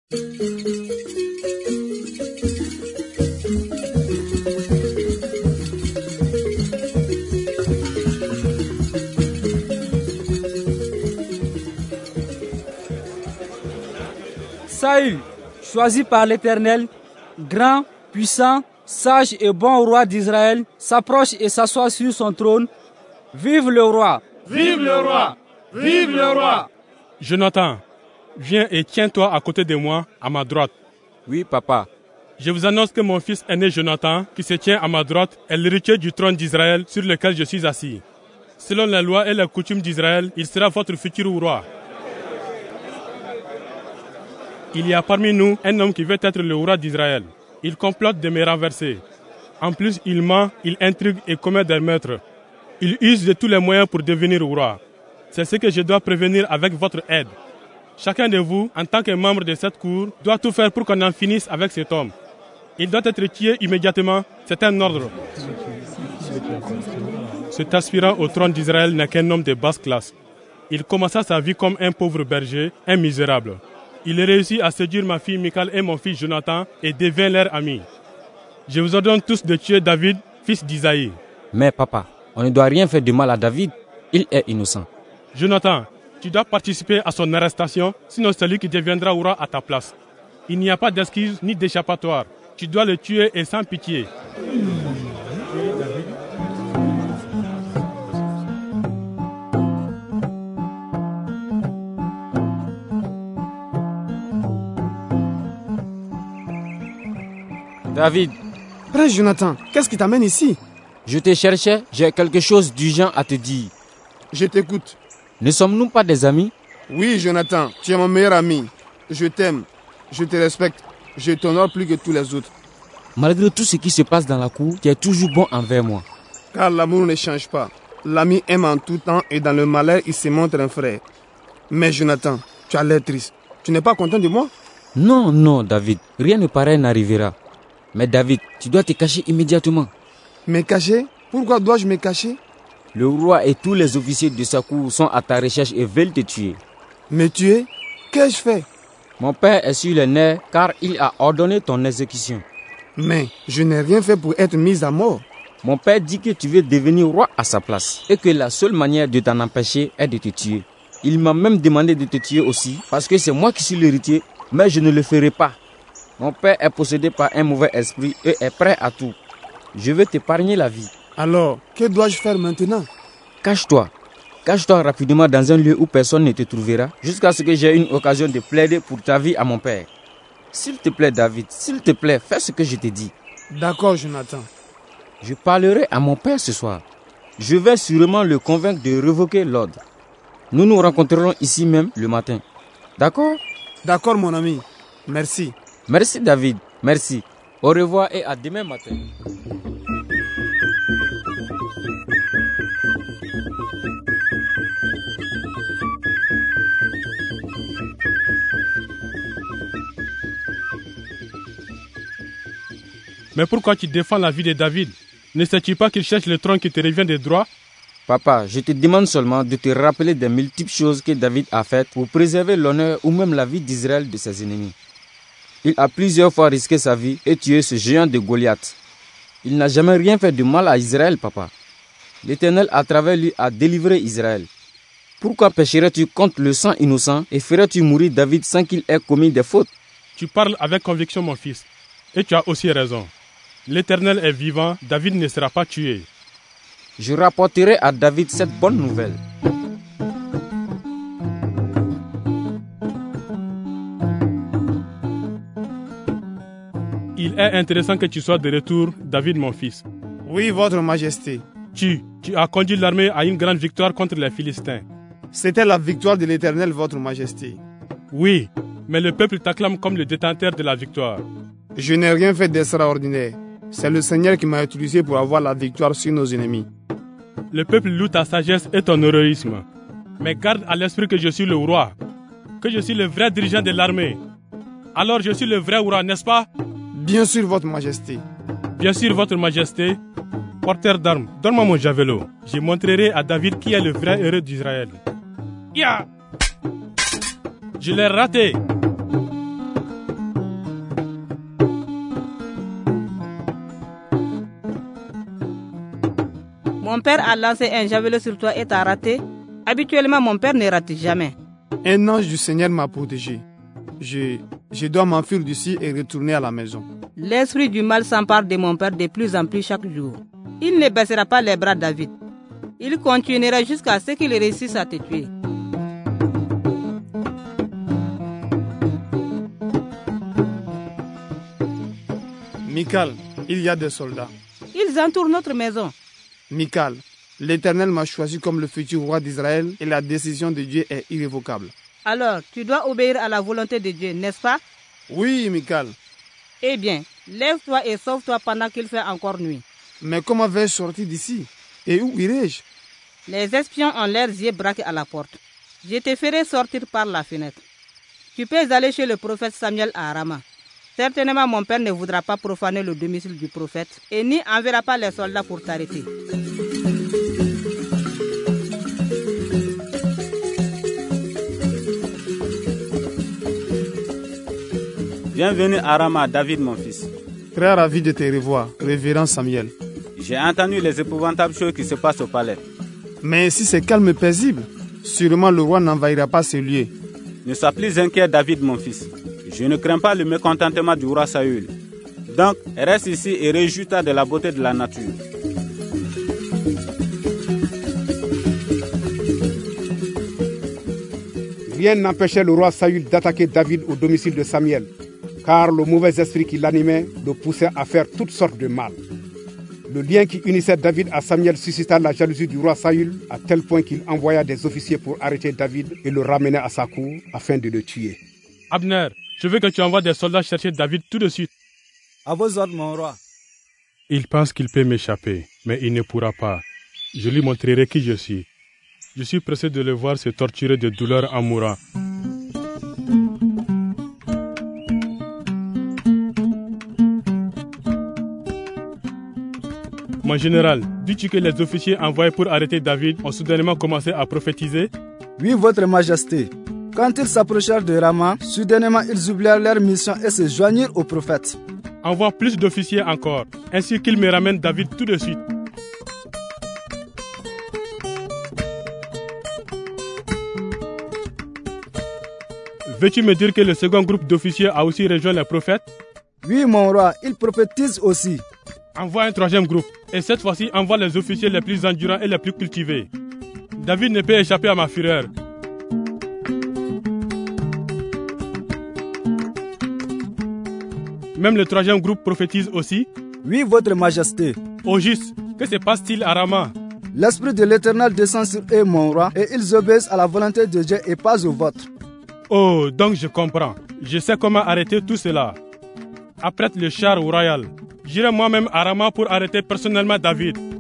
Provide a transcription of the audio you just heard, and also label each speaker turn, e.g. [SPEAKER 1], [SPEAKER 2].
[SPEAKER 1] Saül, choisi par l'Éternel, grand, puissant, sage et bon roi d'Israël, s'approche et s'assoit sur son trône. Vive le roi!
[SPEAKER 2] Vive le roi! Vive le roi!
[SPEAKER 3] Jonathan, viens et tiens-toi à côté de moi, à ma droite.
[SPEAKER 4] Oui, papa.
[SPEAKER 3] Je vous annonce que mon fils aîné Jonathan, qui se tient à ma droite, est l'héritier du trône d'Israël sur lequel je suis assis. Selon les lois et les coutumes d'Israël, il sera votre futur roi. Il y a parmi nous un homme qui veut être le roi d'Israël. Il complote de me renverser. En plus, il ment, il intrigue et commet des meurtres. Il use de tous les moyens pour devenir roi. C'est ce que je dois prévenir avec votre aide. Chacun de vous, en tant que membre de cette cour, doit tout faire pour qu'on en finisse avec cet homme. Il doit être tué immédiatement, c'est un ordre. Cet aspirant au trône d'Israël n'est qu'un homme de basse classe. Il commença sa vie comme un pauvre berger, un misérable. Il réussit à séduire ma fille Michal et mon fils Jonathan et devient leur ami. Je vous ordonne tous de tuer David, fils d'Isaïe.
[SPEAKER 4] Mais papa, on ne doit rien faire de mal à David. Il est innocent.
[SPEAKER 3] Jonathan, tu dois participer à son arrestation, sinon c'est lui qui deviendra roi à ta place. Il n'y a pas d'excuse ni d'échappatoire. Tu dois le tuer et sans pitié.
[SPEAKER 4] David,
[SPEAKER 5] Prince Jonathan, qu'est-ce qui t'amène ici?
[SPEAKER 4] je te cherchais, j'ai quelque chose d'urgent à te dire.
[SPEAKER 5] Je t'écoute.
[SPEAKER 4] Ne sommes-nous pas des amis?
[SPEAKER 5] Oui, Jonathan, tu es mon meilleur ami. Je t'aime, je te respecte, je t'honore plus que tous les autres.
[SPEAKER 4] Malgré tout ce qui se passe dans la cour, tu es toujours bon envers moi.
[SPEAKER 5] Car l'amour ne change pas. L'ami aime en tout temps et dans le malheur, il se montre un frère. Mais Jonathan, tu as l'air triste. Tu n'es pas content de moi?
[SPEAKER 4] Non, non, David, rien de pareil n'arrivera. Mais David, tu dois te cacher immédiatement.
[SPEAKER 5] Me cacher? Pourquoi dois-je me cacher?
[SPEAKER 4] Le roi et tous les officiers de sa cour sont à ta recherche et veulent te tuer.
[SPEAKER 5] Me tuer? Qu'ai-je fait?
[SPEAKER 4] Mon père est sur les nerfs car il a ordonné ton exécution.
[SPEAKER 5] Mais je n'ai rien fait pour être mis à mort.
[SPEAKER 4] Mon père dit que tu veux devenir roi à sa place et que la seule manière de t'en empêcher est de te tuer. Il m'a même demandé de te tuer aussi parce que c'est moi qui suis l'héritier, mais je ne le ferai pas. Mon père est possédé par un mauvais esprit et est prêt à tout. Je veux t'épargner la vie.
[SPEAKER 5] Alors, que dois-je faire maintenant?
[SPEAKER 4] Cache-toi. Cache-toi rapidement dans un lieu où personne ne te trouvera jusqu'à ce que j'ai une occasion de plaider pour ta vie à mon père. S'il te plaît, David, s'il te plaît, fais ce que je te dis.
[SPEAKER 5] D'accord, Jonathan.
[SPEAKER 4] Je parlerai à mon père ce soir. Je vais sûrement le convaincre de révoquer l'ordre. Nous nous rencontrerons ici même le matin. D'accord?
[SPEAKER 5] D'accord, mon ami. Merci.
[SPEAKER 4] Merci, David. Merci. Au revoir et à demain matin.
[SPEAKER 3] Mais pourquoi tu défends la vie de David? Ne sais-tu pas qu'il cherche le trône qui te revient de droit?
[SPEAKER 4] Papa, je te demande seulement de te rappeler des multiples choses que David a faites pour préserver l'honneur ou même la vie d'Israël de ses ennemis. Il a plusieurs fois risqué sa vie et tué ce géant de Goliath. Il n'a jamais rien fait de mal à Israël, papa. L'Éternel, à travers lui, a délivré Israël. Pourquoi pécherais-tu contre le sang innocent et ferais-tu mourir David sans qu'il ait commis des fautes?
[SPEAKER 3] Tu parles avec conviction, mon fils. Et tu as aussi raison. L'Éternel est vivant, David ne sera pas tué.
[SPEAKER 4] Je rapporterai à David cette bonne nouvelle.
[SPEAKER 3] Il est intéressant que tu sois de retour, David, mon fils.
[SPEAKER 5] Oui, votre majesté.
[SPEAKER 3] Tu as conduit l'armée à une grande victoire contre les Philistins.
[SPEAKER 5] C'était la victoire de l'Éternel, votre majesté.
[SPEAKER 3] Oui, mais le peuple t'acclame comme le détenteur de la victoire.
[SPEAKER 5] Je n'ai rien fait d'extraordinaire. C'est le Seigneur qui m'a utilisé pour avoir la victoire sur nos ennemis.
[SPEAKER 3] Le peuple loue ta sagesse et ton héroïsme. Mais garde à l'esprit que je suis le roi, que je suis le vrai dirigeant de l'armée. Alors je suis le vrai roi, n'est-ce pas?
[SPEAKER 5] Bien sûr, votre majesté.
[SPEAKER 3] Bien sûr, votre majesté. Porteur d'armes, donne-moi mon javelot. Je montrerai à David qui est le vrai héros d'Israël. Ya! Je l'ai raté.
[SPEAKER 6] père a lancé un javelot sur toi et t'a raté. Habituellement, mon père ne rate jamais.
[SPEAKER 5] Un ange du Seigneur m'a protégé. Je dois m'enfuir d'ici et retourner à la maison.
[SPEAKER 6] L'esprit du mal s'empare de mon père de plus en plus chaque jour. Il ne baissera pas les bras, David. Il continuera jusqu'à ce qu'il réussisse à te tuer.
[SPEAKER 5] Michal, il y a des soldats.
[SPEAKER 6] Ils entourent notre maison.
[SPEAKER 5] Michal, l'Éternel m'a choisi comme le futur roi d'Israël et la décision de Dieu est irrévocable.
[SPEAKER 6] Alors, tu dois obéir à la volonté de Dieu, n'est-ce pas?
[SPEAKER 5] Oui, Michal.
[SPEAKER 6] Eh bien, lève-toi et sauve-toi pendant qu'il fait encore nuit.
[SPEAKER 5] Mais comment vais-je sortir d'ici? Et où irai-je?
[SPEAKER 6] Les espions ont leurs yeux braqués à la porte. Je te ferai sortir par la fenêtre. Tu peux aller chez le prophète Samuel à Rama. Certainement, mon père ne voudra pas profaner le domicile du prophète et n'y enverra pas les soldats pour t'arrêter.
[SPEAKER 7] Bienvenue à Rama, David, mon fils.
[SPEAKER 5] Très ravi de te revoir, révérend Samuel.
[SPEAKER 7] J'ai entendu les épouvantables choses qui se passent au palais.
[SPEAKER 5] Mais si c'est calme et paisible, sûrement le roi n'envahira pas ce lieu.
[SPEAKER 7] Ne sois plus inquiet, David, mon fils. Je ne crains pas le mécontentement du roi Saül. Donc, reste ici et réjouis-toi de la beauté de la nature.
[SPEAKER 8] Rien n'empêchait le roi Saül d'attaquer David au domicile de Samuel, car le mauvais esprit qui l'animait le poussait à faire toutes sortes de mal. Le lien qui unissait David à Samuel suscita la jalousie du roi Saül à tel point qu'il envoya des officiers pour arrêter David et le ramener à sa cour afin de le tuer.
[SPEAKER 3] Abner, je veux que tu envoies des soldats chercher David tout de suite.
[SPEAKER 1] À vos ordres, mon roi.
[SPEAKER 3] Il pense qu'il peut m'échapper, mais il ne pourra pas. Je lui montrerai qui je suis. Je suis pressé de le voir se torturer de douleur en mourant. Mon général, dis-tu que les officiers envoyés pour arrêter David ont soudainement commencé à prophétiser?
[SPEAKER 9] Oui, votre majesté. Quand ils s'approchèrent de Rama, soudainement ils oublièrent leur mission et se joignirent au prophète.
[SPEAKER 3] Envoie plus d'officiers encore, ainsi qu'ils me ramènent David tout de suite. Veux-tu me dire que le second groupe d'officiers a aussi rejoint les prophètes?
[SPEAKER 9] Oui, mon roi, ils prophétisent aussi.
[SPEAKER 3] Envoie un troisième groupe, et cette fois-ci envoie les officiers les plus endurants et les plus cultivés. David ne peut échapper à ma fureur. Même le troisième groupe prophétise aussi?
[SPEAKER 9] Oui, votre majesté.
[SPEAKER 3] Au juste, que se passe-t-il à Rama?
[SPEAKER 9] L'esprit de l'Éternel descend sur eux, mon roi, et ils obéissent à la volonté de Dieu et pas au vôtre.
[SPEAKER 3] Oh, donc je comprends. Je sais comment arrêter tout cela. Apprête le char royal. J'irai moi-même à Rama pour arrêter personnellement David.